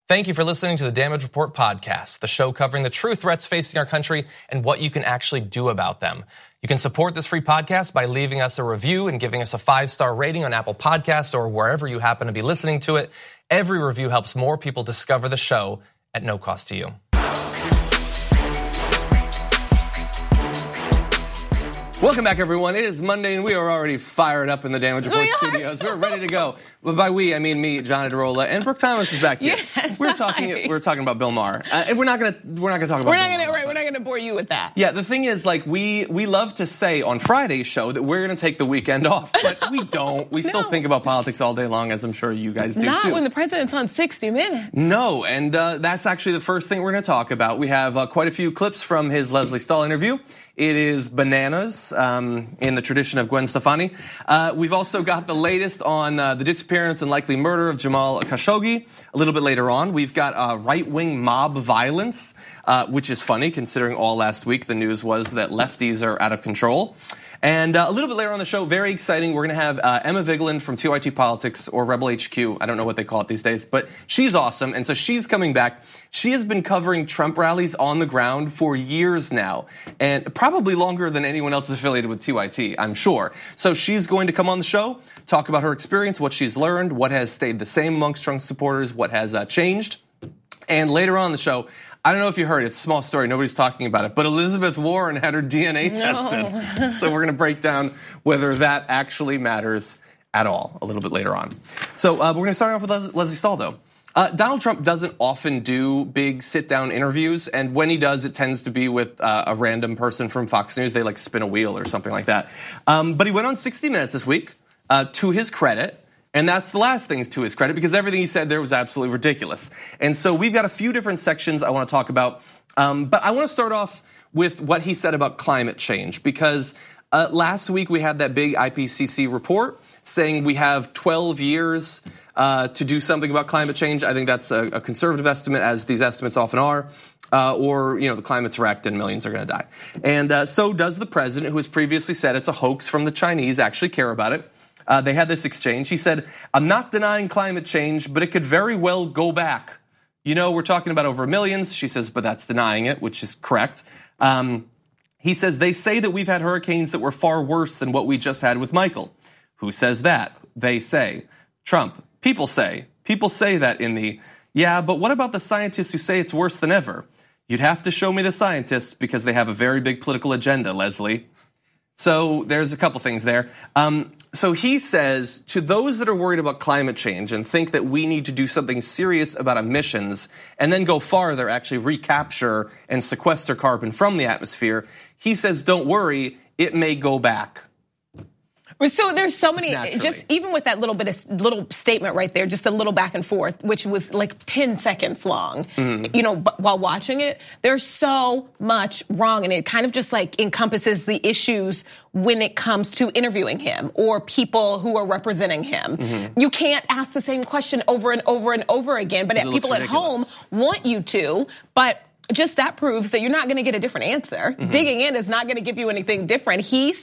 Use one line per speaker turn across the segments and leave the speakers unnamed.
Thank you for listening to the Damage Report podcast, the show covering the true threats facing our country and what you can actually do about them. You can support this free podcast by leaving us a review and giving us a 5-star rating on Apple Podcasts or wherever you happen to be listening to it. Every review helps more people discover the show at no cost to you. Welcome back, everyone. It is Monday, and we are already fired up in the Damage Report studios. We're ready to go. Well, by we, I mean me, John Adarola, and Brooke Thomas is back here.
Yes,
we're talking about Bill Maher, and we're not gonna talk about. We're not
gonna bore you with that.
Yeah, the thing is, like we love to say on Friday's show that we're gonna take the weekend off, but we don't. We still think about politics all day long, as I'm sure you guys do too.
Not when the president's on 60 Minutes.
No, and that's actually the first thing we're gonna talk about. We have quite a few clips from his Lesley Stahl interview. It is bananas in the tradition of Gwen Stefani. We've also got the latest on the disappearance and likely murder of Jamal Khashoggi. A little bit later on, we've got right-wing mob violence, which is funny considering all last week the news was that lefties are out of control. And a little bit later on the show, very exciting, we're going to have Emma Vigeland from TYT Politics, or Rebel HQ. I don't know what they call it these days, but she's awesome, and so she's coming back. She has been covering Trump rallies on the ground for years now, and probably longer than anyone else affiliated with TYT, I'm sure. So she's going to come on the show, talk about her experience, what she's learned, what has stayed the same amongst Trump supporters, what has changed. And later on in the show, I don't know if you heard, it's a small story, nobody's talking about it, but Elizabeth Warren had her DNA tested. So we're gonna break down whether that actually matters at all a little bit later on. So we're gonna start off with Lesley Stahl though. Donald Trump doesn't often do big sit-down interviews, and when he does, it tends to be with a random person from Fox News. They like spin a wheel or something like that. But he went on 60 Minutes this week, to his credit. And that's the last thing to his credit, because everything he said there was absolutely ridiculous. And so we've got a few different sections I want to talk about. But I want to start off with what he said about climate change, because last week we had that big IPCC report saying we have 12 years to do something about climate change. I think that's a conservative estimate, as these estimates often are. Or, the climate's wrecked and millions are going to die. And so does the president, who has previously said it's a hoax from the Chinese, actually care about it. They had this exchange. He said, I'm not denying climate change, but it could very well go back. We're talking about over millions. She says, but that's denying it, which is correct. He says, they say that we've had hurricanes that were far worse than what we just had with Michael. Who says that? They say. Trump. People say. People say that in the, yeah, but what about the scientists who say it's worse than ever? You'd have to show me the scientists because they have a very big political agenda, Lesley. So there's a couple things there. So he says, to those that are worried about climate change and think that we need to do something serious about emissions and then go farther, actually recapture and sequester carbon from the atmosphere, he says, don't worry, it may go back.
So there's so many, just even with that little statement right there, just a little back and forth, which was like 10 seconds long, while watching it, there's so much wrong. And it kind of just like encompasses the issues when it comes to interviewing him or people who are representing him. Mm-hmm. You can't ask the same question over and over and over again, but people at home want you to, but just that proves that you're not going to get a different answer. Mm-hmm. Digging in is not going to give you anything different.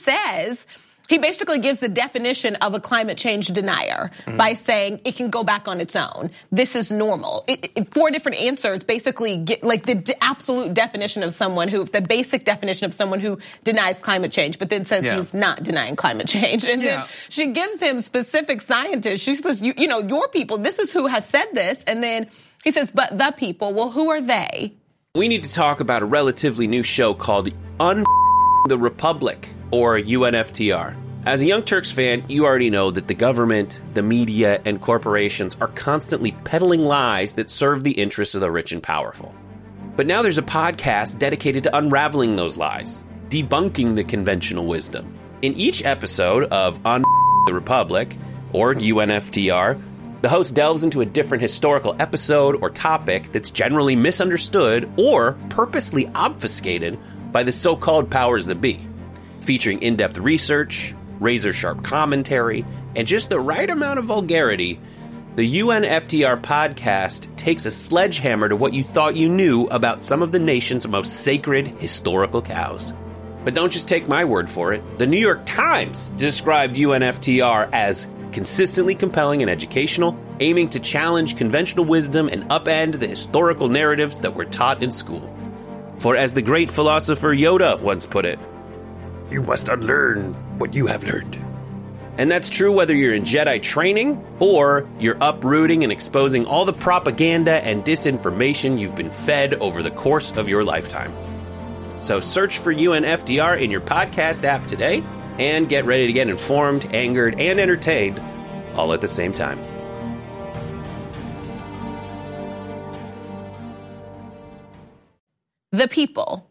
He basically gives the definition of a climate change denier by saying it can go back on its own. This is normal. 4 different answers basically get like the absolute definition of someone the basic definition of someone who denies climate change, but then says he's not denying climate change. And then she gives him specific scientists. She says, your people, this is who has said this. And then he says, but the people, well, who are they?
We need to talk about a relatively new show called The Republic, or UNFTR. As a Young Turks fan, you already know that the government, the media, and corporations are constantly peddling lies that serve the interests of the rich and powerful. But now there's a podcast dedicated to unraveling those lies, debunking the conventional wisdom. In each episode of The Republic, or UNFTR, the host delves into a different historical episode or topic that's generally misunderstood or purposely obfuscated by the so-called powers that be. Featuring in-depth research, razor-sharp commentary, and just the right amount of vulgarity, the UNFTR podcast takes a sledgehammer to what you thought you knew about some of the nation's most sacred historical cows. But don't just take my word for it. The New York Times described UNFTR as consistently compelling and educational, aiming to challenge conventional wisdom and upend the historical narratives that were taught in school. For as the great philosopher Yoda once put it, "You must unlearn what you have learned." And that's true whether you're in Jedi training or you're uprooting and exposing all the propaganda and disinformation you've been fed over the course of your lifetime. So search for UNFDR in your podcast app today and get ready to get informed, angered, and entertained all at the same time.
The people.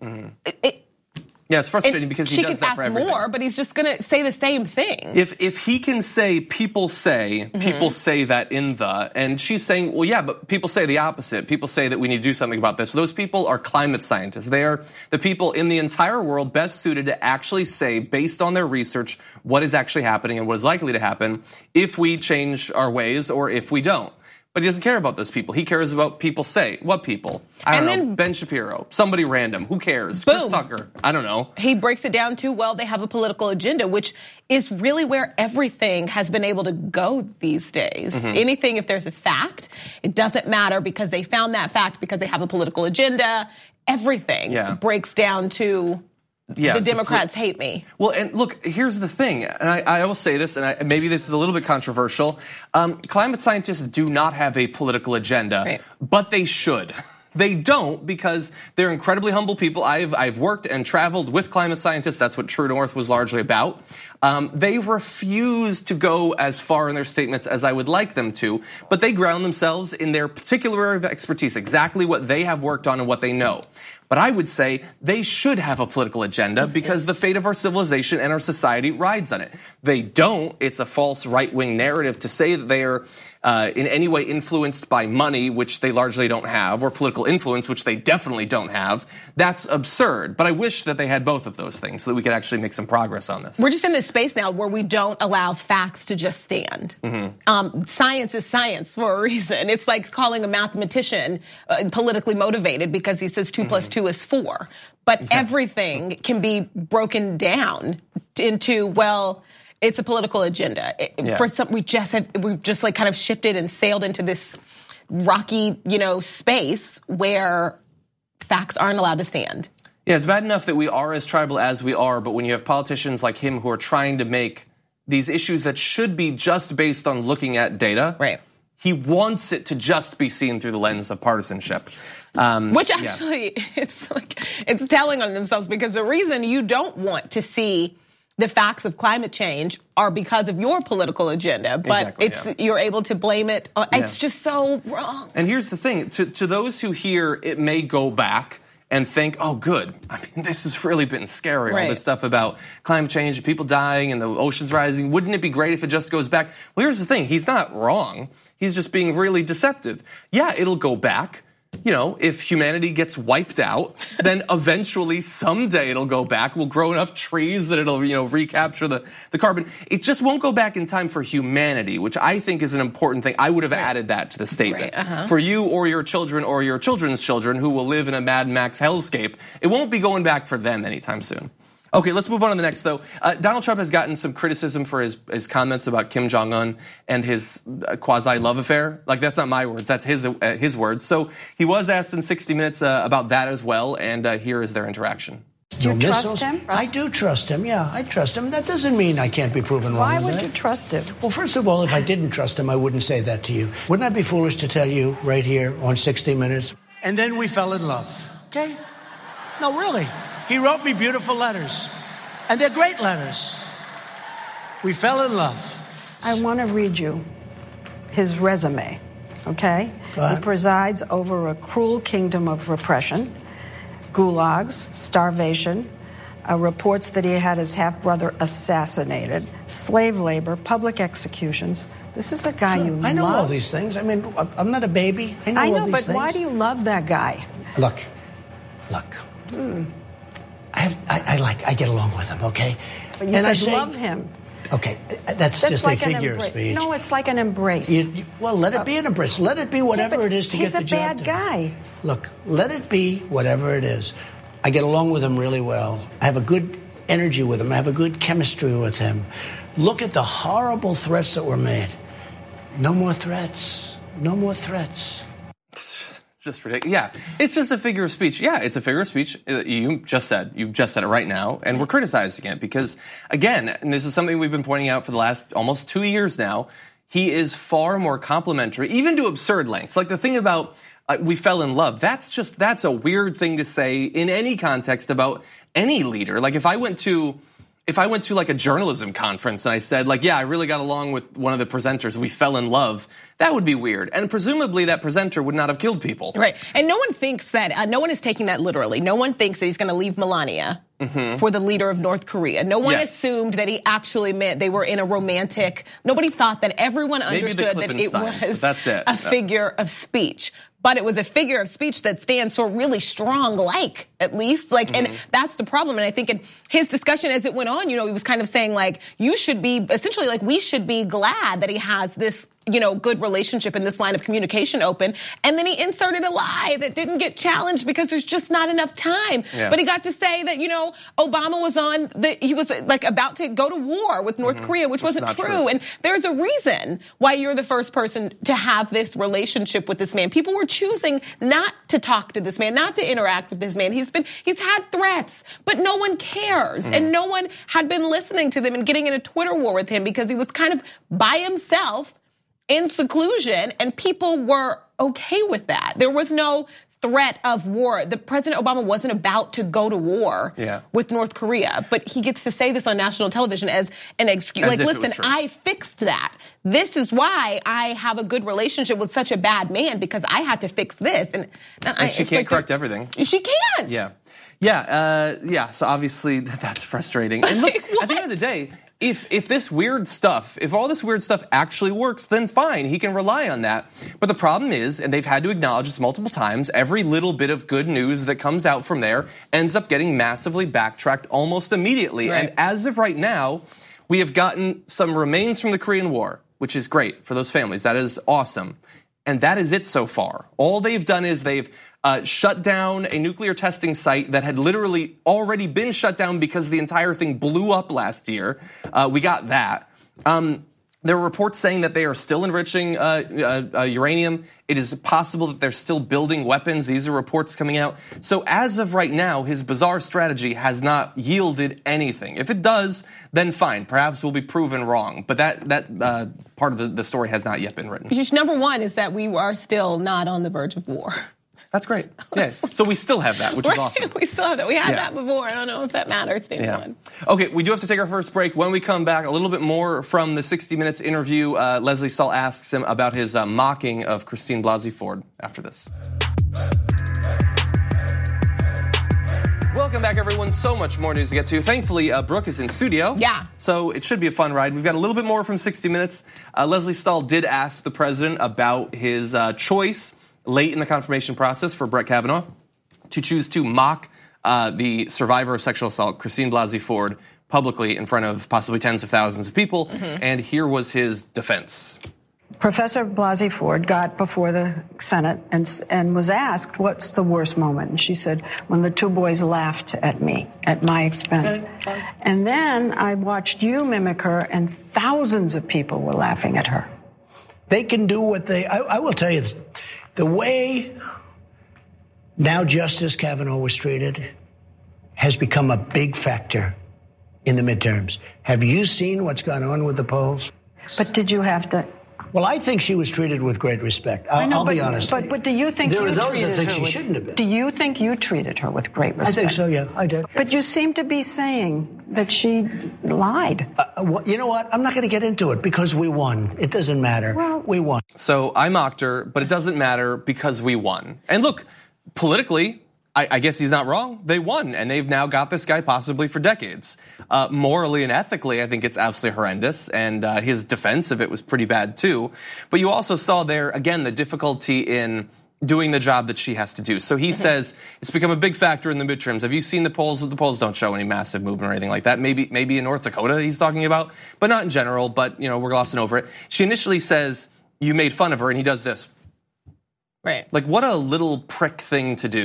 Yeah, it's frustrating because he does that for everything.
She can ask more, but he's just going to say the same thing.
If he can say people say that in the, and she's saying, well, yeah, but people say the opposite. People say that we need to do something about this. Those people are climate scientists. They are the people in the entire world best suited to actually say, based on their research, what is actually happening and what is likely to happen if we change our ways or if we don't. But he doesn't care about those people. He cares about people say. What people? I don't know. Ben Shapiro. Somebody random. Who cares?
Boom.
Chris Tucker. I don't know.
He breaks it down to, well, they have a political agenda, which is really where everything has been able to go these days. Anything, if there's a fact, it doesn't matter because they found that fact because they have a political agenda. Everything breaks down to... the Democrats hate me.
Well, and look, here's the thing, and I will say this, and maybe this is a little bit controversial. Climate scientists do not have a political agenda, but they should. They don't because they're incredibly humble people. I've worked and traveled with climate scientists. That's what True North was largely about. They refuse to go as far in their statements as I would like them to, but they ground themselves in their particular area of expertise, exactly what they have worked on and what they know. But I would say they should have a political agenda because the fate of our civilization and our society rides on it. They don't. It's a false right-wing narrative to say that they are in any way influenced by money, which they largely don't have, or political influence, which they definitely don't have. That's absurd. But I wish that they had both of those things so that we could actually make some progress on this.
We're just in this space now where we don't allow facts to just stand. Science is science for a reason. It's like calling a mathematician politically motivated because he says 2 + 2 is 4. But everything can be broken down into, well, it's a political agenda. For some, we've just like kind of shifted and sailed into this rocky, space where facts aren't allowed to stand.
Yeah, it's bad enough that we are as tribal as we are, but when you have politicians like him who are trying to make these issues that should be just based on looking at data, he wants it to just be seen through the lens of partisanship.
Which actually, it's telling on themselves because the reason you don't want to see the facts of climate change are because of your political agenda, but you're able to blame it. It's just so wrong.
And here's the thing, to those who hear it may go back and think, oh, good. I mean, this has really been scary, all this stuff about climate change, people dying and the oceans rising. Wouldn't it be great if it just goes back? Well, here's the thing, he's not wrong. He's just being really deceptive. Yeah, it'll go back. If humanity gets wiped out, then eventually someday it'll go back. We'll grow enough trees that it'll, recapture the carbon. It just won't go back in time for humanity, which I think is an important thing. I would have added that to the statement. For you or your children or your children's children who will live in a Mad Max hellscape, it won't be going back for them anytime soon. Okay, let's move on to the next, though. Donald Trump has gotten some criticism for his comments about Kim Jong-un and his quasi-love affair. Like, that's not my words, that's his words. So he was asked in 60 Minutes about that as well, and here is their interaction.
Do you trust him? I do trust him, yeah, I trust him. That doesn't mean I can't be proven wrong.
Why would you trust him?
Well, first of all, if I didn't trust him, I wouldn't say that to you. Wouldn't I be foolish to tell you right here on 60 Minutes? And then we fell in love, okay? No, really. He wrote me beautiful letters, and they're great letters. We fell in love.
I want to read you his resume, okay? He presides over a cruel kingdom of repression, gulags, starvation, reports that he had his half-brother assassinated, slave labor, public executions. This is a guy you love.
I know all these things. I mean, I'm not a baby. I know all these things.
But why do you love that guy?
Look. I get along with him, okay?
But you said love him.
Okay, that's just like a figure of speech.
No, it's like an embrace.
Well, let it be an embrace. Let it be whatever it is to get the job done.
He's a bad guy.
Look, let it be whatever it is. I get along with him really well. I have a good energy with him. I have a good chemistry with him. Look at the horrible threats that were made. No more threats. No more threats.
Just ridiculous. Yeah, it's just a figure of speech. Yeah, it's a figure of speech. You just said it right now, and we're criticizing it because, again, and this is something we've been pointing out for the last almost 2 years now, he is far more complimentary, even to absurd lengths. Like the thing about we fell in love, that's a weird thing to say in any context about any leader. Like if I went to like a journalism conference and I said like, yeah, I really got along with one of the presenters, we fell in love, that would be weird. And presumably that presenter would not have killed people.
Right. And no one thinks that, no one is taking that literally. No one thinks that he's going to leave Melania for the leader of North Korea. No one assumed that he actually meant they were in a romantic, nobody thought that. Everyone understood that it was a figure of speech. But it was a figure of speech that stands so really strong, like, at least. Like, and that's the problem. And I think in his discussion as it went on, he was kind of saying, like, you should be, essentially, like, we should be glad that he has this, good relationship in this line of communication open. And then he inserted a lie that didn't get challenged because there's just not enough time. Yeah. But he got to say that, Obama was he was like about to go to war with North Korea, which wasn't true. And there's a reason why you're the first person to have this relationship with this man. People were choosing not to talk to this man, not to interact with this man. He's had threats, but no one cares. And no one had been listening to them and getting in a Twitter war with him because he was kind of by himself in seclusion, and people were okay with that. There was no threat of war. The President Obama wasn't about to go to war with North Korea, but he gets to say this on national television as an excuse. Like, listen, I fixed that. This is why I have a good relationship with such a bad man, because I had to fix this. And
she can't correct everything.
She can't.
Yeah. So obviously that's frustrating. And look, at the end of the day, if this weird stuff, if all this weird stuff actually works, then fine, he can rely on that. But the problem is, and they've had to acknowledge this multiple times, every little bit of good news that comes out from there ends up getting massively backtracked almost immediately. Right. And as of right now, we have gotten some remains from the Korean War, which is great for those families. That is awesome. And that is it so far. All they've done is they've shut down a nuclear testing site that had literally already been shut down because the entire thing blew up last year. We got that. There were reports saying that they are still enriching uranium. It is possible that they're still building weapons. These are reports coming out. So as of right now, his bizarre strategy has not yielded anything. If it does, then fine. Perhaps we'll be proven wrong. But that part of the story has not yet been written.
Number one is that we are still not on the verge of war.
That's great. Yeah. So we still have that, which is awesome.
We still have that. We had that before. I don't know if that matters to anyone.
Okay, we do have to take our first break. When we come back, a little bit more from the 60 Minutes interview. Lesley Stahl asks him about his mocking of Christine Blasey Ford after this. Welcome back, everyone. So much more news to get to. Thankfully, Brooke is in studio.
Yeah.
So it should be a fun ride. We've got a little bit more from 60 Minutes. Lesley Stahl did ask the president about his choice late in the confirmation process for Brett Kavanaugh to choose to mock the survivor of sexual assault, Christine Blasey Ford, publicly in front of possibly tens of thousands of people. And here was his defense.
Professor Blasey Ford got before the Senate and was asked, what's the worst moment? And she said, when the two boys laughed at me, at my expense. And then I watched you mimic her, and thousands of people were laughing at her.
They can do what I will tell you this. The way now Justice Kavanaugh was treated has become a big factor in the midterms. Have you seen what's gone on with the polls?
But did you have to?
Well, I think she was treated with great respect. I'll be honest.
But do you think
there are those that think she shouldn't have been?
Do you think you treated her with great respect?
I think so, yeah, I did.
But you seem to be saying that she lied.
You know what? I'm not going to get into it because we won. It doesn't matter. Well, we won.
So I mocked her, but it doesn't matter because we won. And look, politically, I guess he's not wrong. They won, and they've now got this guy possibly for decades. Morally and ethically, I think it's absolutely horrendous, and his defense of it was pretty bad too. But you also saw there, again, the difficulty in doing the job that she has to do. So he says it's become a big factor in the midterms. Have you seen the polls? The polls don't show any massive movement or anything like that. Maybe in North Dakota he's talking about, but not in general. But we're glossing over it. She initially says you made fun of her, and he does this.
Right.
Like, what a little prick thing to do.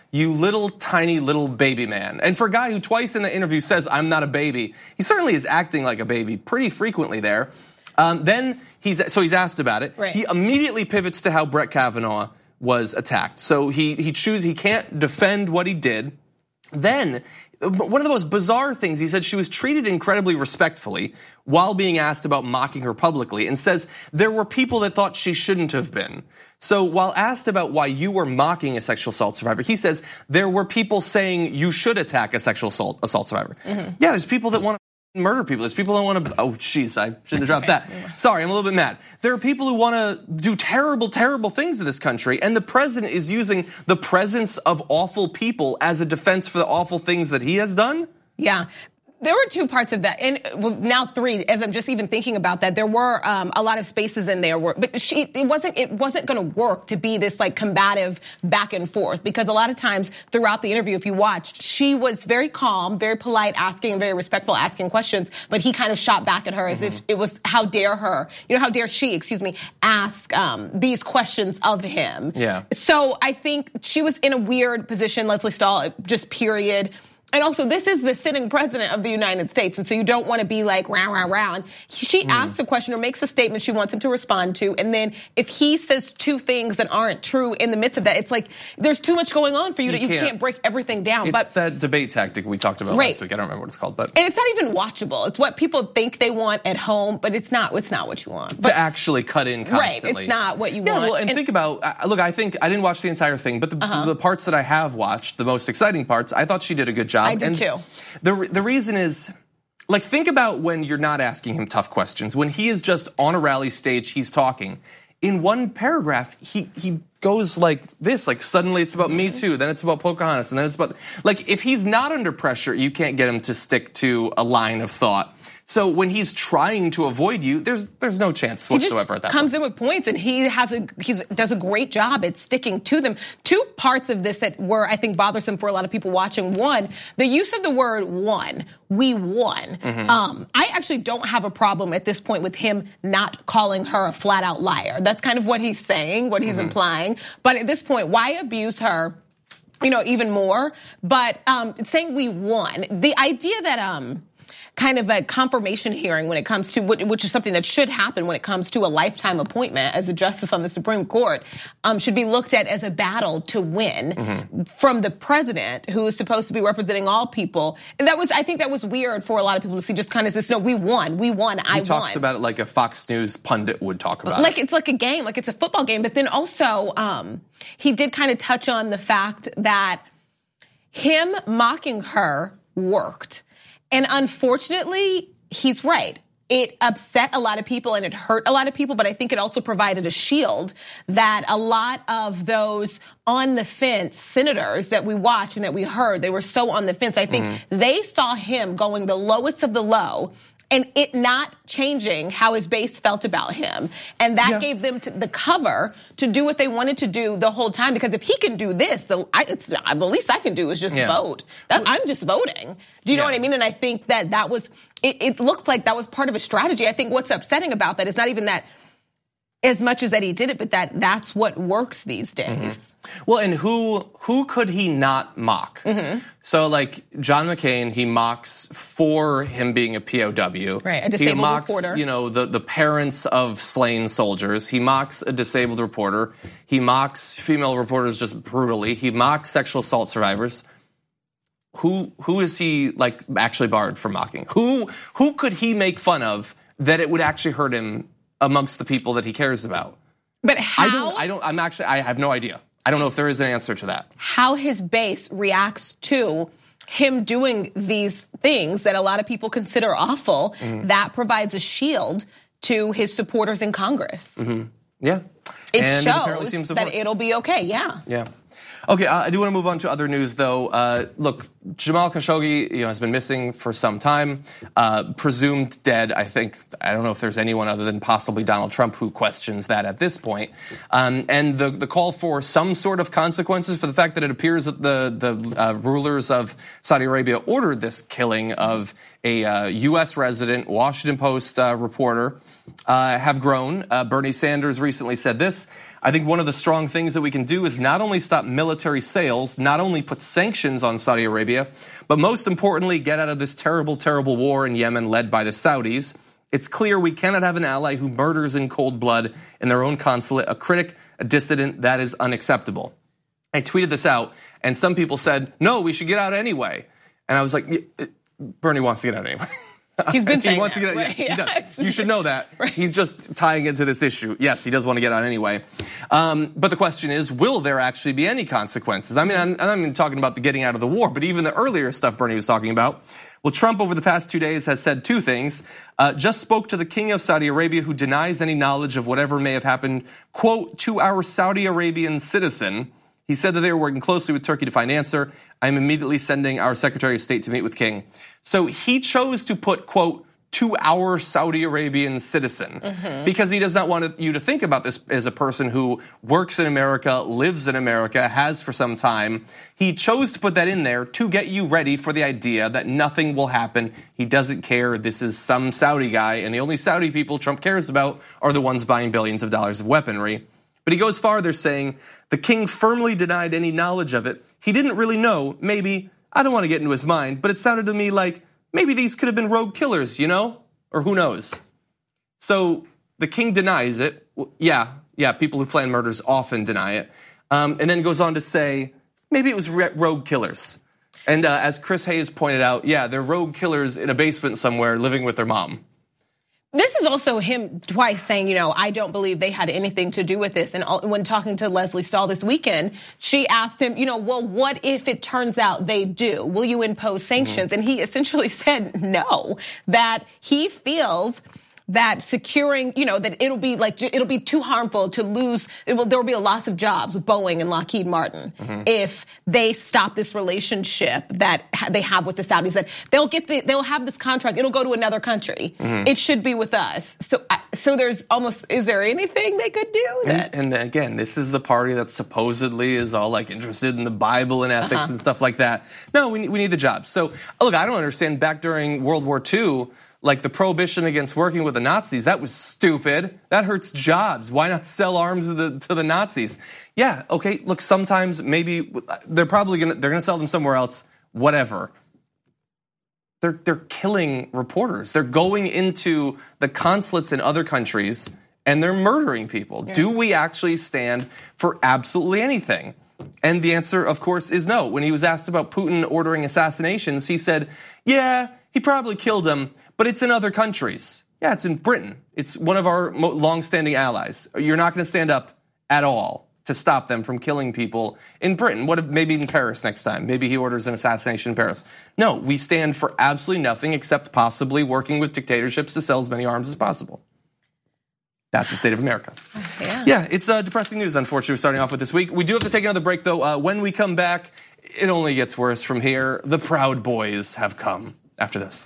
you little tiny little baby man. And for a guy who twice in the interview says, I'm not a baby, he certainly is acting like a baby pretty frequently there. Then he's asked about it.
Right.
He immediately pivots to how Brett Kavanaugh was attacked. So he can't defend what he did. Then, one of the most bizarre things, he said she was treated incredibly respectfully while being asked about mocking her publicly, and says there were people that thought she shouldn't have been. So while asked about why you were mocking a sexual assault survivor, he says there were people saying you should attack a sexual assault survivor. Yeah, there's people that want to murder people. There's people that want to, oh jeez, I shouldn't have dropped that. Sorry, I'm a little bit mad. There are people who want to do terrible, terrible things to this country, and the president is using the presence of awful people as a defense for the awful things that he has done?
Yeah. There were two parts of that, and now three. As I'm just even thinking about that, there were a lot of spaces in there where, but it wasn't going to work to be this like combative back and forth, because a lot of times throughout the interview, if you watched, she was very calm, very polite, asking, very respectful, asking questions, but he kind of shot back at her as if it was how dare she, ask these questions of him.
Yeah.
So I think she was in a weird position, Lesley Stahl, just period. And also, this is the sitting president of the United States, and so you don't want to be like, rah, rah, rah. And she asks a question or makes a statement she wants him to respond to, and then if he says two things that aren't true in the midst of that, it's like there's too much going on for you that you can't break everything down.
It's that debate tactic we talked about last week. I don't remember what it's called, but
and it's not even watchable. It's what people think they want at home, but it's not what you want.
To actually cut in constantly.
Right, it's not what you
want.
Well,
and think about, look, I didn't watch the entire thing, but the parts that I have watched, the most exciting parts, I thought she did a good job.
I did too.
The reason is, like, think about when you're not asking him tough questions. When he is just on a rally stage, he's talking. In one paragraph, he goes like this, like suddenly it's about Me Too, then it's about Pocahontas, and then it's about, like, if he's not under pressure, you can't get him to stick to a line of thought. So when he's trying to avoid you, there's no chance whatsoever at that point.
He comes in with points, and he does a great job at sticking to them. Two parts of this that were, I think, bothersome for a lot of people watching. One, the use of the word won. We won. I actually don't have a problem at this point with him not calling her a flat out liar. That's kind of what he's saying, what he's implying. But at this point, why abuse her, even more? But saying we won, the idea that kind of a confirmation hearing when it comes to, which is something that should happen when it comes to a lifetime appointment as a justice on the Supreme Court, should be looked at as a battle to win from the president, who is supposed to be representing all people. And I think that was weird for a lot of people to see, just kind of this, no, we won, I won.
He talks about it like a Fox News pundit would talk about
it. It's like a game, like it's a football game. But then also, he did kind of touch on the fact that him mocking her worked. And unfortunately, he's right. It upset a lot of people and it hurt a lot of people, but I think it also provided a shield that a lot of those on the fence senators that we watched and that we heard, they were so on the fence. I think they saw him going the lowest of the low and it not changing how his base felt about him. And that gave them the cover to do what they wanted to do the whole time. Because if he can do this, the least I can do is just vote. I'm just voting. Do you know what I mean? And I think that was, it looks like that was part of a strategy. I think what's upsetting about that is not even that as much as that he did it, but that's what works these days.
Well, and who could he not mock? So, like, John McCain, he mocks for him being a POW.
Right, a disabled reporter.
He mocks, the parents of slain soldiers. He mocks a disabled reporter. He mocks female reporters just brutally. He mocks sexual assault survivors. Who is he, like, actually barred from mocking? Who could he make fun of that it would actually hurt him amongst the people that he cares about?
But how?
I have no idea. I don't know if there is an answer to that.
How his base reacts to him doing these things that a lot of people consider awful, that provides a shield to his supporters in Congress.
Yeah.
It shows that it'll be okay,
Yeah. Okay, I do want to move on to other news, though. Look, Jamal Khashoggi, has been missing for some time, presumed dead. I don't know if there's anyone other than possibly Donald Trump who questions that at this point. And the call for some sort of consequences for the fact that it appears that the rulers of Saudi Arabia ordered this killing of a U.S. resident, Washington Post reporter, have grown. Bernie Sanders recently said this. I think one of the strong things that we can do is not only stop military sales, not only put sanctions on Saudi Arabia, but most importantly, get out of this terrible, terrible war in Yemen led by the Saudis. It's clear we cannot have an ally who murders in cold blood in their own consulate, a critic, a dissident. That is unacceptable. I tweeted this out, and some people said, no, we should get out anyway. And I was like, Bernie wants to get out anyway.
He's been saying
he wants to get out.
Right?
Yeah. You should know that. Right. He's just tying into this issue. Yes, he does want to get out anyway. But the question is, will there actually be any consequences? I mean, I'm not even talking about the getting out of the war, but even the earlier stuff Bernie was talking about. Well, Trump over the past 2 days has said two things. Just spoke to the king of Saudi Arabia, who denies any knowledge of whatever may have happened, quote, to our Saudi Arabian citizen. He said that they were working closely with Turkey to find an answer. I'm immediately sending our Secretary of State to meet with King. So he chose to put, quote, to our Saudi Arabian citizen, because he does not want you to think about this as a person who works in America, lives in America, has for some time. He chose to put that in there to get you ready for the idea that nothing will happen. He doesn't care. This is some Saudi guy, and the only Saudi people Trump cares about are the ones buying billions of dollars of weaponry. But he goes farther, saying the king firmly denied any knowledge of it. He didn't really know. Maybe, I don't want to get into his mind, but it sounded to me like maybe these could have been rogue killers, or who knows? So the king denies it. Yeah, people who plan murders often deny it. And then goes on to say, maybe it was rogue killers. And as Chris Hayes pointed out, they're rogue killers in a basement somewhere living with their mom.
This is also him twice saying, I don't believe they had anything to do with this. And when talking to Lesley Stahl this weekend, she asked him, well, what if it turns out they do? Will you impose sanctions? And he essentially said no, that he feels that securing, that it'll be too harmful to lose. There will be a loss of jobs with Boeing and Lockheed Martin if they stop this relationship that they have with the Saudis. That they'll have this contract. It'll go to another country. It should be with us. So there's almost, is there anything they could do?
And again, this is the party that supposedly is all like interested in the Bible and ethics and stuff like that. No, we need the jobs. So look, I don't understand. Back during World War II. Like the prohibition against working with the Nazis, that was stupid. That hurts jobs. Why not sell arms to the Nazis? Yeah, okay, look, sometimes maybe they're gonna sell them somewhere else, whatever. They're killing reporters. They're going into the consulates in other countries and they're murdering people. Yeah. Do we actually stand for absolutely anything? And the answer, of course, is no. When he was asked about Putin ordering assassinations, he said, yeah, he probably killed him, but it's in other countries. Yeah, it's in Britain. It's one of our long-standing allies. You're not going to stand up at all to stop them from killing people in Britain. What if maybe in Paris next time? Maybe he orders an assassination in Paris. No, we stand for absolutely nothing except possibly working with dictatorships to sell as many arms as possible. That's the state of America. Yeah, it's depressing news, unfortunately, starting off with this week. We do have to take another break, though. When we come back, it only gets worse from here. The Proud Boys have come after this.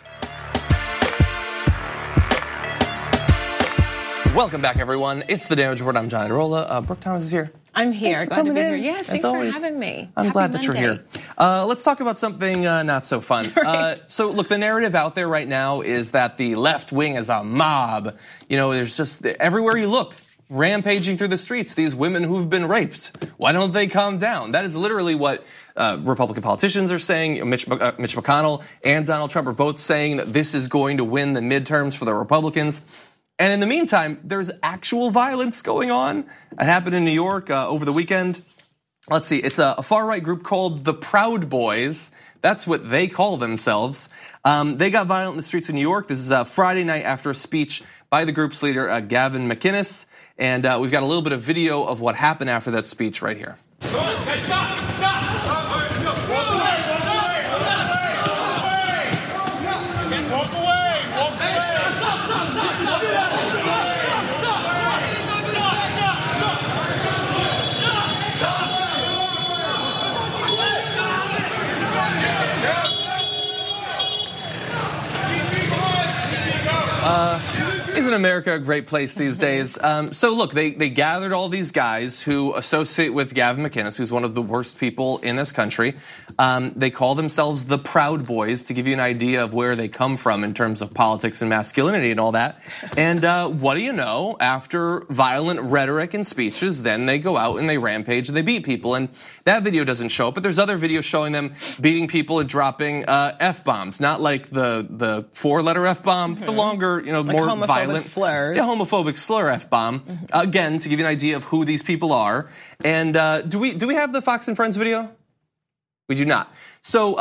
Welcome back, everyone. It's the Damage Report. I'm John Iadarola. Brooke Thomas is here.
I'm here.
Glad
to be here. Yes, thanks for having me.
I'm glad that you're here. Let's talk about something not so fun. Right. So, look, the narrative out there right now is that the left wing is a mob. There's just everywhere you look, rampaging through the streets, these women who've been raped. Why don't they calm down? That is literally what Republican politicians are saying. Mitch McConnell and Donald Trump are both saying that this is going to win the midterms for the Republicans. And in the meantime, there's actual violence going on. It happened in New York over the weekend. Let's see, it's a far-right group called the Proud Boys. That's what they call themselves. They got violent in the streets of New York. This is Friday night after a speech by the group's leader, Gavin McInnes. And we've got a little bit of video of what happened after that speech right here. Isn't Isn't America a great place these days? So look, they gathered all these guys who associate with Gavin McInnes, who's one of the worst people in this country. They call themselves the Proud Boys, to give you an idea of where they come from in terms of politics and masculinity and all that. And what do you know? After violent rhetoric and speeches, then they go out and they rampage and they beat people. And that video doesn't show up, but there's other videos showing them beating people and dropping F-bombs. Not like the 4-letter F-bomb, the longer, like more violent
slurs.
Yeah, homophobic slur F-bomb. Again, to give you an idea of who these people are. And do we have the Fox and Friends video? We do not. So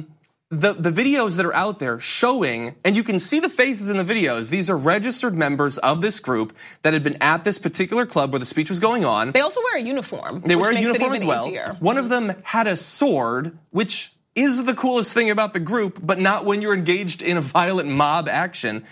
the videos that are out there showing, and you can see the faces in the videos, these are registered members of this group that had been at this particular club where the speech was going on.
They also wear a uniform.
They wear a uniform as well.
Easier.
One of them had a sword, which is the coolest thing about the group, but not when you're engaged in a violent mob action.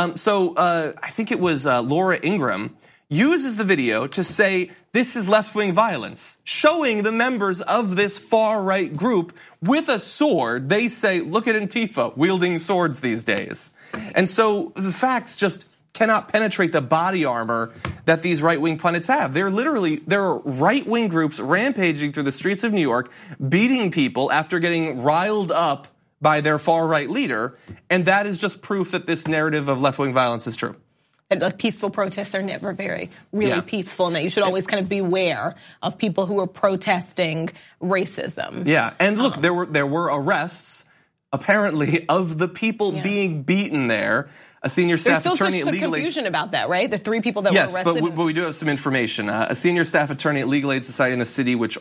So I think it was Laura Ingraham uses the video to say this is left-wing violence, showing the members of this far-right group with a sword. They say, look at Antifa wielding swords these days. And so the facts just cannot penetrate the body armor that these right-wing pundits have. There are right-wing groups rampaging through the streets of New York, beating people after getting riled up by their far-right leader, and that is just proof that this narrative of left-wing violence is true.
Like peaceful protests are never really peaceful, and that you should always kind of beware of people who are protesting racism.
Yeah, and look, there were arrests apparently of the people being beaten there. A senior staff attorney at Legal Aid.
There's still some confusion about that, right? The 3 people that were arrested.
Yes, but we do have some information. A senior staff attorney at Legal Aid Society in the city, which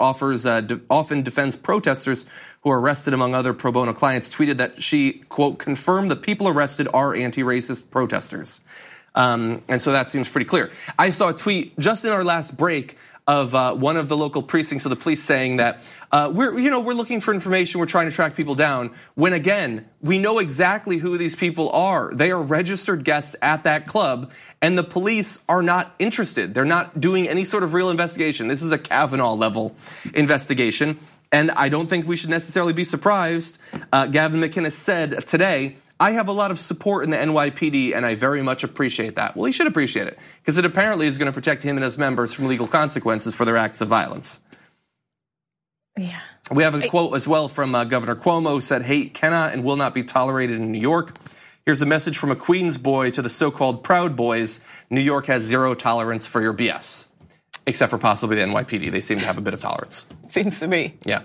often defends protesters who are arrested among other pro bono clients, tweeted that she, quote, confirmed the people arrested are anti-racist protesters. And so that seems pretty clear. I saw a tweet just in our last break of one of the local precincts of the police saying that we're looking for information, we're trying to track people down. When again, we know exactly who these people are. They are registered guests at that club, and the police are not interested. They're not doing any sort of real investigation. This is a Kavanaugh level investigation, and I don't think we should necessarily be surprised. Gavin McInnes said today, I have a lot of support in the NYPD, and I very much appreciate that. Well, he should appreciate it, because it apparently is going to protect him and his members from legal consequences for their acts of violence.
Yeah.
We have a quote as well from Governor Cuomo, who said, hate cannot and will not be tolerated in New York. Here's a message from a Queens boy to the so-called Proud Boys. New York has zero tolerance for your BS, except for possibly the NYPD. They seem to have a bit of tolerance.
Seems to me.
Yeah.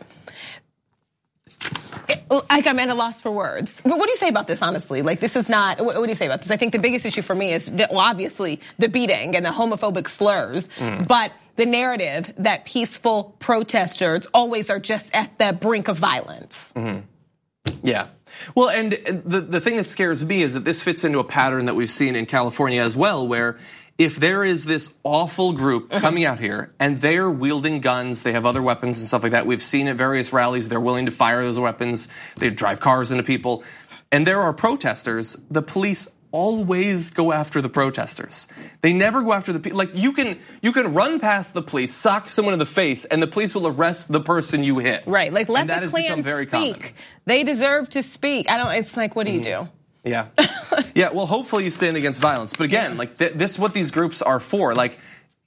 Like I'm at a loss for words. But what do you say about this, honestly? Like, this is not, what do you say about this? I think the biggest issue for me is, well, obviously, the beating and the homophobic slurs, but the narrative that peaceful protesters always are just at the brink of violence.
Yeah. Well, and the thing that scares me is that this fits into a pattern that we've seen in California as well, where if there is this awful group coming out here and they're wielding guns, they have other weapons and stuff like that. We've seen at various rallies, they're willing to fire those weapons. They drive cars into people. And there are protesters. The police always go after the protesters. They never go after the people. Like you can run past the police, sock someone in the face, and the police will arrest the person you hit.
Right, like let the Klan speak.
Common.
They deserve to speak. It's like, what do you do?
Yeah. Yeah, well, hopefully you stand against violence. But again, like this is what these groups are for. Like,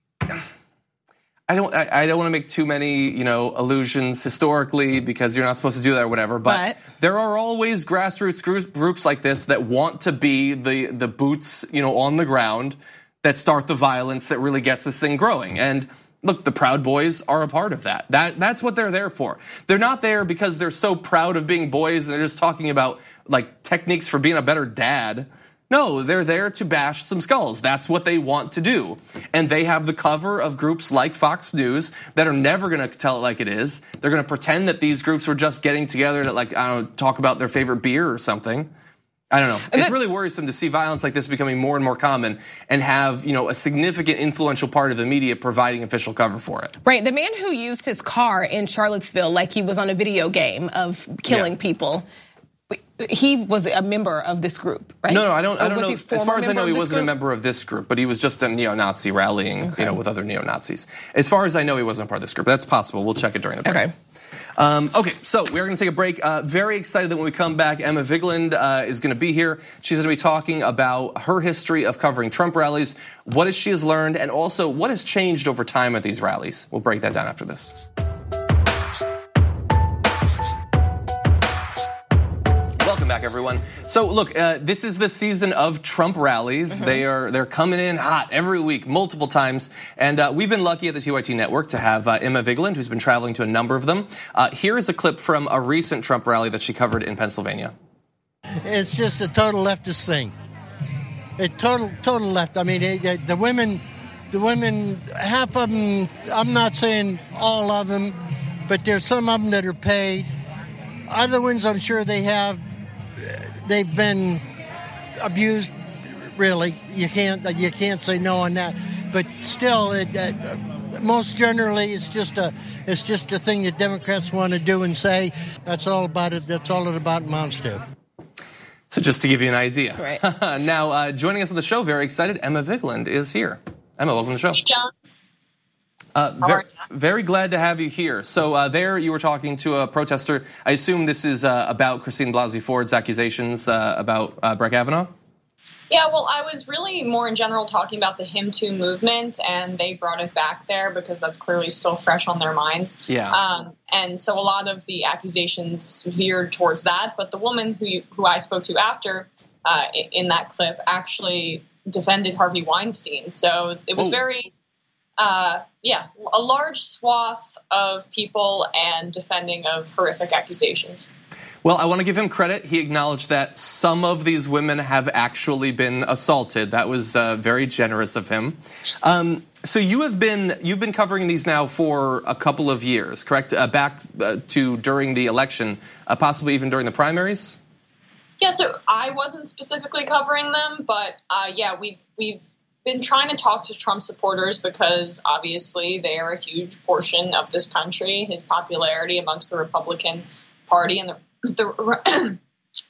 I don't want to make too many, allusions historically because you're not supposed to do that or whatever. But there are always grassroots groups like this that want to be the boots, on the ground that start the violence that really gets this thing growing. And look, the Proud Boys are a part of that. That's what they're there for. They're not there because they're so proud of being boys and they're just talking about like techniques for being a better dad. No, they're there to bash some skulls. That's what they want to do. And they have the cover of groups like Fox News that are never going to tell it like it is. They're going to pretend that these groups were just getting together to talk about their favorite beer or something. I don't know. It's really worrisome to see violence like this becoming more and more common and have, a significant influential part of the media providing official cover for it.
Right. The man who used his car in Charlottesville like he was on a video game of killing people, he was a member of this group, right?
No, I don't know. As far as I know, he wasn't a member of this group, but he was just a neo-Nazi rallying, with other neo-Nazis. As far as I know, he wasn't a part of this group. That's possible. We'll check it during the break. Okay, so we're going to take a break. Very excited that when we come back, Emma Vigeland is going to be here. She's going to be talking about her history of covering Trump rallies, what she has learned, and also what has changed over time at these rallies. We'll break that down after this. Welcome back, everyone. So look, this is the season of Trump rallies. They're coming in hot every week, multiple times. And we've been lucky at the TYT Network to have Emma Vigeland, who's been traveling to a number of them. Here is a clip from a recent Trump rally that she covered in Pennsylvania.
It's just a total leftist thing. A total left. I mean, the women, half of them, I'm not saying all of them, but there's some of them that are paid. Other ones, I'm sure they've been abused. Really, you can't say no on that. But still, most generally, it's just a thing that Democrats want to do and say. That's all about it. That's all it about amounts to.
So just to give you an idea.
Right.
Now, joining us on the show, very excited, Emma Vigeland is here. Emma, welcome to the show.
Hey, John.
Very glad to have you here. So there you were talking to a protester. I assume this is about Christine Blasey Ford's accusations about Brett Kavanaugh?
Yeah, well, I was really more in general talking about the Him Too movement, and they brought it back there because that's clearly still fresh on their minds.
Yeah.
And so a lot of the accusations veered towards that, but the woman who I spoke to after in that clip actually defended Harvey Weinstein. So it was very... a large swath of people and defending of horrific accusations.
Well, I want to give him credit. He acknowledged that some of these women have actually been assaulted. That was very generous of him. So you've been covering these now for a couple of years, correct? Back to during the election, possibly even during the primaries?
Yeah, so I wasn't specifically covering them, but we've been trying to talk to Trump supporters because obviously they are a huge portion of this country. His popularity amongst the Republican Party and the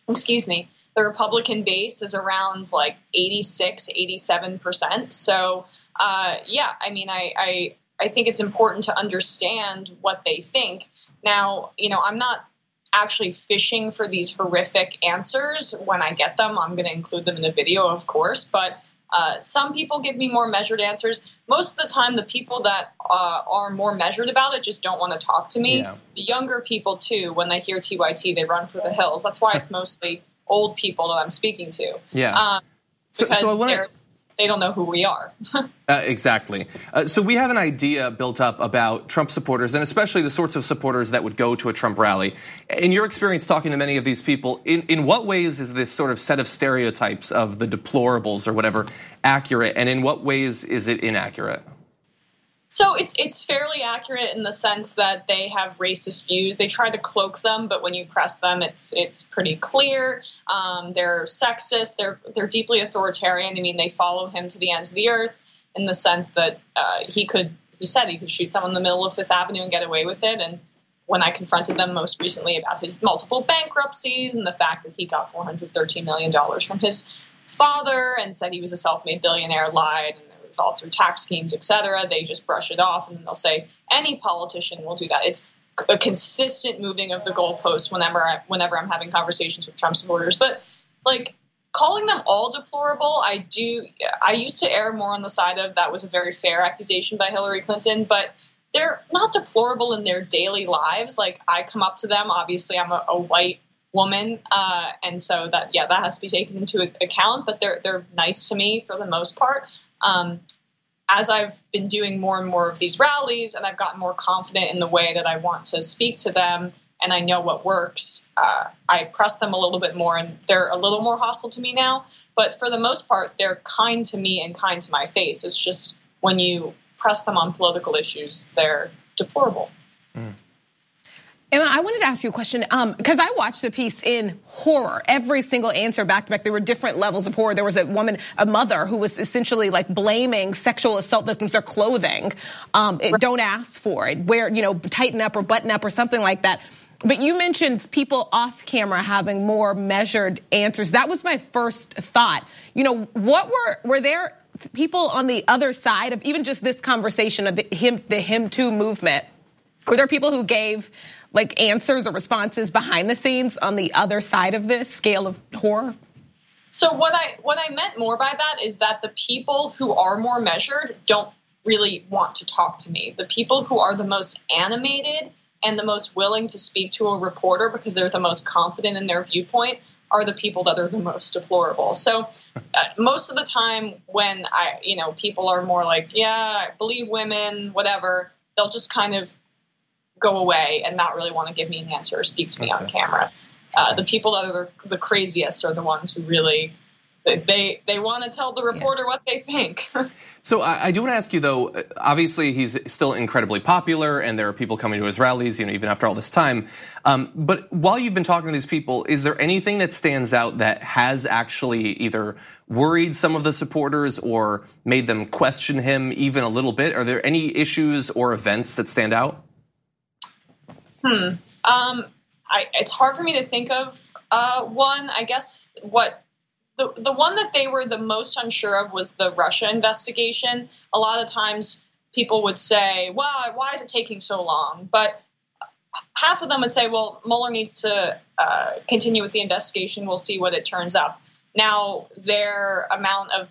Republican base is around like 86, 87%. So I mean, I think it's important to understand what they think. Now, I'm not actually fishing for these horrific answers. When I get them, I'm going to include them in the video, of course, but some people give me more measured answers. Most of the time, the people that are more measured about it just don't want to talk to me. Yeah. The younger people, too, when they hear TYT, they run for the hills. That's why it's mostly old people that I'm speaking to.
Yeah.
Because they don't know who we are.
Exactly. So we have an idea built up about Trump supporters, and especially the sorts of supporters that would go to a Trump rally. In your experience talking to many of these people, in what ways is this sort of set of stereotypes of the deplorables or whatever accurate, and in what ways is it inaccurate?
So it's fairly accurate in the sense that they have racist views. They try to cloak them, but when you press them, it's pretty clear. They're sexist. They're deeply authoritarian. I mean, they follow him to the ends of the earth in the sense that he said he could shoot someone in the middle of Fifth Avenue and get away with it. And when I confronted them most recently about his multiple bankruptcies and the fact that he got $413 million from his father and said he was a self-made billionaire, lied, and it was all through tax schemes, et cetera, they just brush it off and they'll say any politician will do that. It's a consistent moving of the goalposts whenever I'm having conversations with Trump supporters. But like calling them all deplorable, I used to err more on the side of that was a very fair accusation by Hillary Clinton, but they're not deplorable in their daily lives. Like I come up to them, obviously I'm a white woman, and so that has to be taken into account, but they're nice to me for the most part. As I've been doing more and more of these rallies and I've gotten more confident in the way that I want to speak to them and I know what works, I press them a little bit more and they're a little more hostile to me now. But for the most part, they're kind to me and kind to my face. It's just when you press them on political issues, they're deplorable. Mm.
Emma, I wanted to ask you a question because I watched the piece in horror. Every single answer back to back, there were different levels of horror. There was a mother who was essentially like blaming sexual assault victims their clothing. Don't ask for it. Wear, tighten up or button up or something like that. But you mentioned people off camera having more measured answers. That was my first thought. What were there people on the other side of even just this conversation of the Him Too movement? Were there people who gave like answers or responses behind the scenes on the other side of this scale of horror?
So what I meant more by that is that the people who are more measured don't really want to talk to me. The people who are the most animated and the most willing to speak to a reporter because they're the most confident in their viewpoint are the people that are the most deplorable. So most of the time when people are more like, yeah, I believe women, whatever, they'll just kind of go away and not really want to give me an answer or speak to me on camera. The people that are the craziest are the ones who really, they want to tell the reporter what they think.
So I do want to ask you, though, obviously he's still incredibly popular and there are people coming to his rallies, even after all this time. But while you've been talking to these people, is there anything that stands out that has actually either worried some of the supporters or made them question him even a little bit? Are there any issues or events that stand out?
It's hard for me to think of one. I guess the one that they were the most unsure of was the Russia investigation. A lot of times people would say, well, why is it taking so long? But half of them would say, well, Mueller needs to continue with the investigation. We'll see what it turns out. Now, their amount of,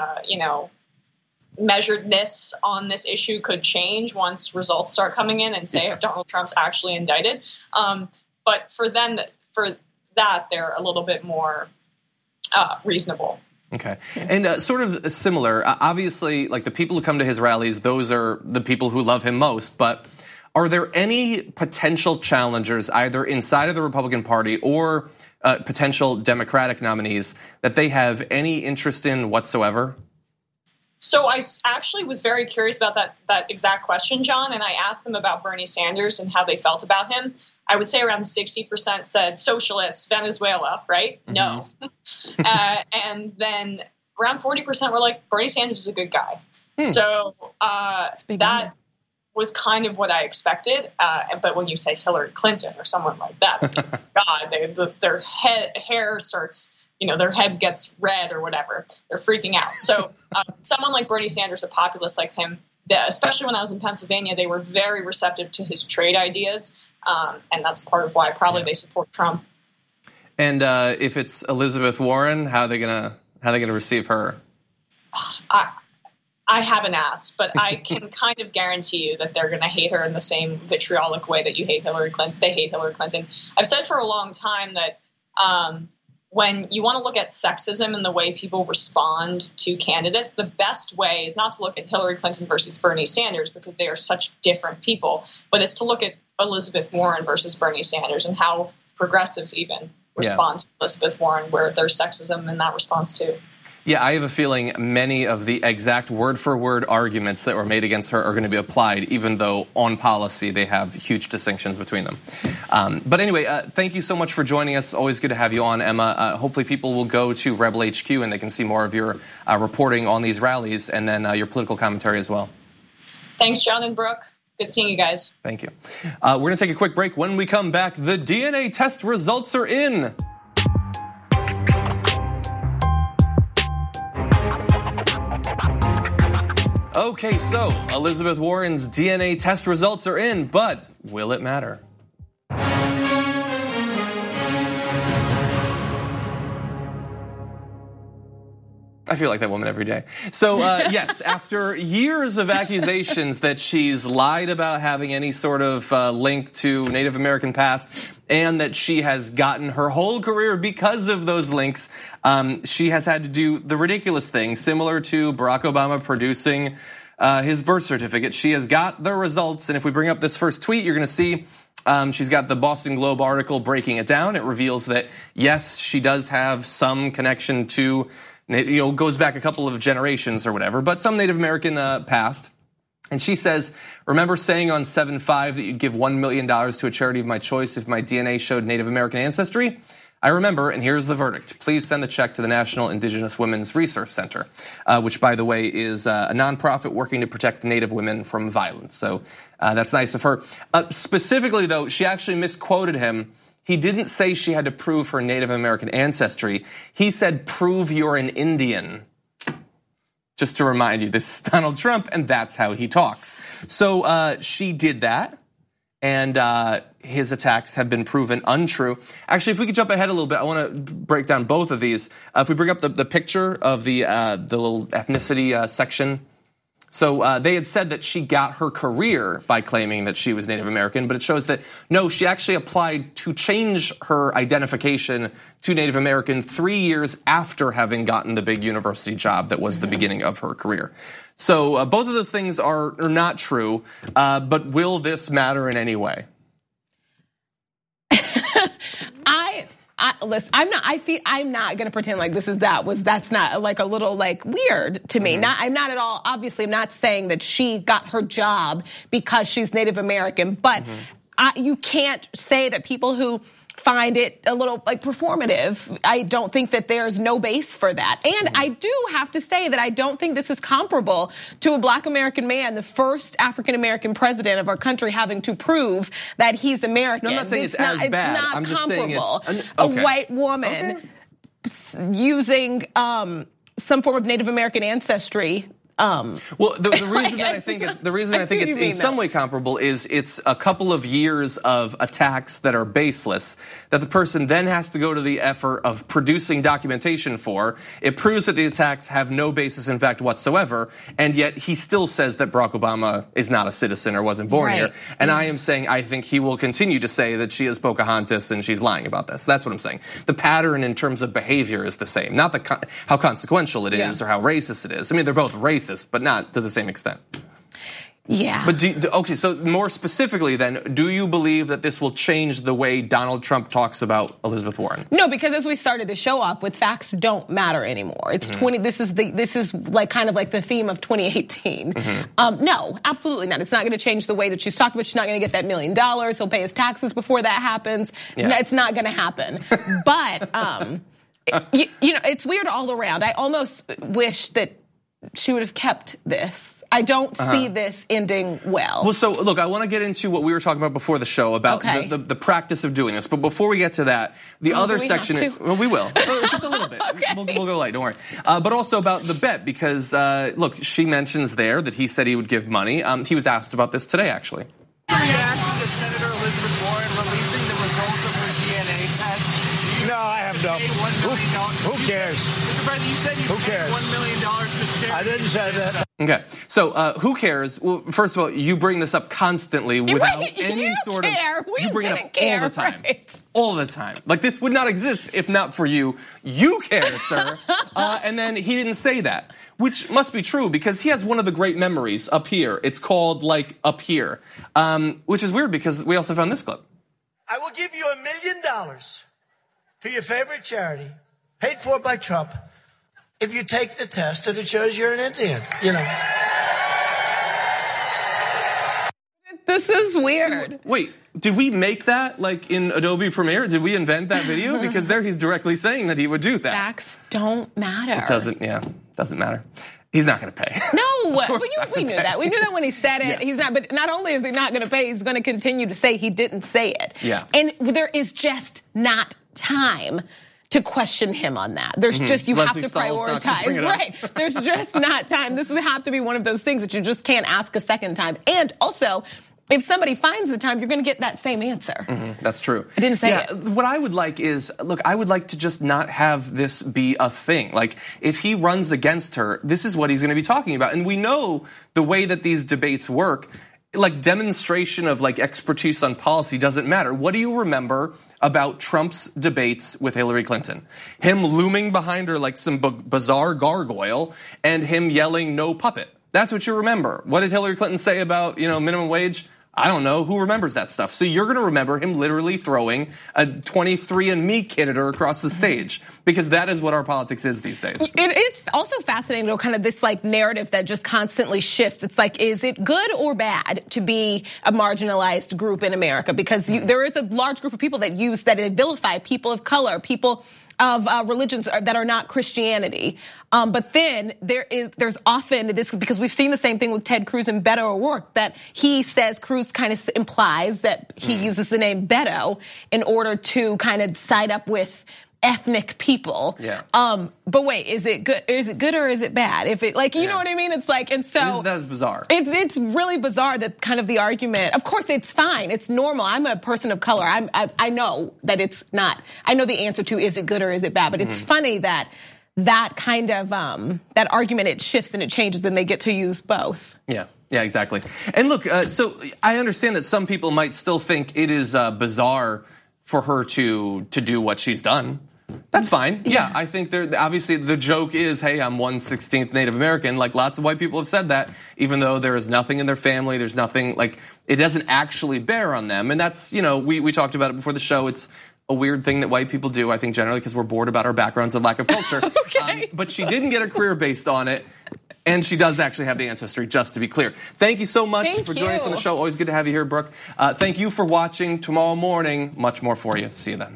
measuredness on this issue could change once results start coming in and say if Donald Trump's actually indicted. But for that, they're a little bit more reasonable.
Okay. And sort of similar, obviously, like the people who come to his rallies, those are the people who love him most. But are there any potential challengers either inside of the Republican Party or potential Democratic nominees that they have any interest in whatsoever?
So I actually was very curious about that exact question, John, and I asked them about Bernie Sanders and how they felt about him. I would say around 60% said socialist, Venezuela, right? Mm-hmm. No. And then around 40% were like, Bernie Sanders is a good guy. So that was kind of what I expected. But when you say Hillary Clinton or someone like that, God, their hair starts, their head gets red or whatever. They're freaking out. So someone like Bernie Sanders, a populist like him, especially when I was in Pennsylvania, they were very receptive to his trade ideas. And that's part of why probably they support Trump.
And if it's Elizabeth Warren, how are they gonna receive her?
I haven't asked, but I can kind of guarantee you that they're going to hate her in the same vitriolic way that you hate Hillary Clinton. They hate Hillary Clinton. I've said for a long time that when you want to look at sexism and the way people respond to candidates, the best way is not to look at Hillary Clinton versus Bernie Sanders because they are such different people, but it's to look at Elizabeth Warren versus Bernie Sanders and how progressives even respond to Elizabeth Warren, where there's sexism in that response too.
Yeah, I have a feeling many of the exact word-for-word arguments that were made against her are going to be applied, even though on policy they have huge distinctions between them. But anyway, thank you so much for joining us. Always good to have you on, Emma. Hopefully people will go to Rebel HQ and they can see more of your reporting on these rallies and then your political commentary as well.
Thanks, John and Brooke. Good seeing you guys.
Thank you. We're going to take a quick break. When we come back, the DNA test results are in. Okay, so Elizabeth Warren's DNA test results are in, but will it matter? I feel like that woman every day. So yes, after years of accusations that she's lied about having any sort of link to Native American past and that she has gotten her whole career because of those links, she has had to do the ridiculous thing, similar to Barack Obama producing his birth certificate. She has got the results, and if we bring up this first tweet, you're going to see she's got the Boston Globe article breaking it down. It reveals that, yes, she does have some connection to, goes back a couple of generations or whatever, but some Native American past. And she says, remember saying on 7/5 that you'd give $1 million to a charity of my choice if my DNA showed Native American ancestry? I remember, and here's the verdict. Please send the check to the National Indigenous Women's Resource Center, which, by the way, is a nonprofit working to protect Native women from violence. So that's nice of her. Specifically, though, she actually misquoted him. He didn't say she had to prove her Native American ancestry. He said, prove you're an Indian. Just to remind you, this is Donald Trump, and that's how he talks. So she did that. and his attacks have been proven untrue. Actually, if we could jump ahead a little bit, I want to break down both of these. If we bring up the picture of the little ethnicity section. So they had said that she got her career by claiming that she was Native American, but it shows that, no, she actually applied to change her identification to Native American 3 years after having gotten the big university job that was the beginning of her career. So both of those things are not true, but will this matter in any way?
Listen, I'm not gonna pretend like that's not like a little like weird to me. I'm not at all. Obviously, I'm not saying that she got her job because she's Native American, but you can't say that people who find it a little like performative. I don't think that there's no base for that. And I do have to say that I don't think this is comparable to a Black American man, the first African American president of our country, having to prove that he's American.
No, I'm not saying it's as bad. I'm just saying it's
a white woman using some form of Native American ancestry.
Well, the reason that I think it's in some way comparable is it's a couple of years of attacks that are baseless that the person then has to go to the effort of producing documentation for. It proves that the attacks have no basis in fact whatsoever, and yet he still says that Barack Obama is not a citizen or wasn't born here. And I am saying I think he will continue to say that she is Pocahontas and she's lying about this. That's what I'm saying. The pattern in terms of behavior is the same, not how consequential it is or how racist it is. I mean, they're both racist, but not to the same extent.
Yeah.
But okay, so more specifically then, do you believe that this will change the way Donald Trump talks about Elizabeth Warren?
No, because as we started the show off with, facts don't matter anymore. It's this is like kind of like the theme of 2018. No, absolutely not. It's not gonna change the way that she's talking about. She's not gonna get that $1 million. He'll pay his taxes before that happens. Yeah. No, it's not gonna happen. But you know, it's weird all around. I almost wish that she would have kept this. I don't see this ending well.
Well, so look, I want to get into what we were talking about before the show about the practice of doing this. But before we get to that, the other section, well, we will, just a little bit. We'll go light, don't worry. But also about the bet, because look, she mentions there that he said he would give money. He was asked about this today, actually.
Reaction to Senator Elizabeth Warren releasing the results of her DNA test?
No, I have no. Who cares?
Mr. President, you said you paid $1 million to charity.
I didn't say that.
Okay, so who cares? Well, first of all, you bring this up constantly without any sort of. You bring it up all the time, all the time. Like this would not exist if not for you. You care, sir. And then he didn't say that, which must be true because he has one of the great memories up here. It's called like up here, which is weird because we also found this clip.
I will give you $1 million to your favorite charity, paid for by Trump, if you take the test and it shows you're an Indian, you know.
This is weird.
Wait, did we make that like in Adobe Premiere? Did we invent that video? Because there he's directly saying that he would do that.
Facts don't matter.
It doesn't matter. He's not going to pay.
No, we knew that. We knew that when he said it. Yes. He's not. But not only is he not going to pay, he's going to continue to say he didn't say it.
Yeah.
And there is just not time to question him on that. There's just, you have to prioritize, right? There's just not time. This would have to be one of those things that you just can't ask a second time. And also, if somebody finds the time, you're going to get that same answer.
That's true.
I didn't say it.
What I would like is, look, I would like to just not have this be a thing. Like, if he runs against her, this is what he's going to be talking about. And we know the way that these debates work, like demonstration of like expertise on policy doesn't matter. What do you remember about Trump's debates with Hillary Clinton? Him looming behind her like some bizarre gargoyle and him yelling, "No puppet." That's what you remember. What did Hillary Clinton say about, minimum wage? I don't know. Who remembers that stuff? So you're going to remember him literally throwing a 23andMe kid at her across the stage, because that is what our politics is these days.
It is also fascinating, though, kind of this like narrative that just constantly shifts. It's like, is it good or bad to be a marginalized group in America? Because there is a large group of people that vilify people of color, people of religions that are not Christianity. But then there's often this, because we've seen the same thing with Ted Cruz and Beto O'Rourke, that he says Cruz kind of implies that he uses the name Beto in order to kind of side up with ethnic people.
Yeah.
But wait, is it good? Is it good or is it bad? If it like, you know what I mean? It's like, and so
that's bizarre.
It's really bizarre that kind of the argument. Of course, it's fine. It's normal. I'm a person of color. I know that it's not. I know the answer to is it good or is it bad? But it's funny that kind of that argument, it shifts and it changes, and they get to use both.
Yeah. Yeah, exactly. And look, so I understand that some people might still think it is bizarre for her to do what she's done. That's fine. Yeah, I think obviously the joke is, hey, I'm 1/16 Native American. Like, lots of white people have said that, even though there is nothing in their family, there's nothing, like, it doesn't actually bear on them. And that's, we talked about it before the show. It's a weird thing that white people do, I think, generally, because we're bored about our backgrounds and lack of culture.
Okay.
But she didn't get a career based on it. And she does actually have the ancestry, just to be clear. Thank you so much for joining us on the show. Always good to have you here, Brooke. Thank you for watching. Tomorrow morning, much more for you. See you then.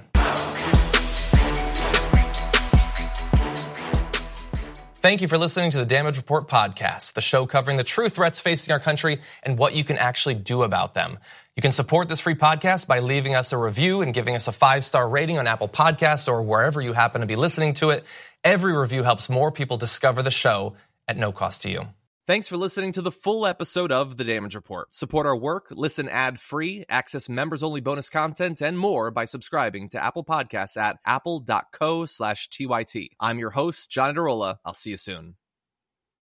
Thank you for listening to the Damage Report podcast, the show covering the true threats facing our country and what you can actually do about them. You can support this free podcast by leaving us a review and giving us a 5-star rating on Apple Podcasts or wherever you happen to be listening to it. Every review helps more people discover the show at no cost to you. Thanks for listening to the full episode of The Damage Report. Support our work, listen ad-free, access members-only bonus content, and more by subscribing to Apple Podcasts at apple.co/TYT. I'm your host, John Adarola. I'll see you soon.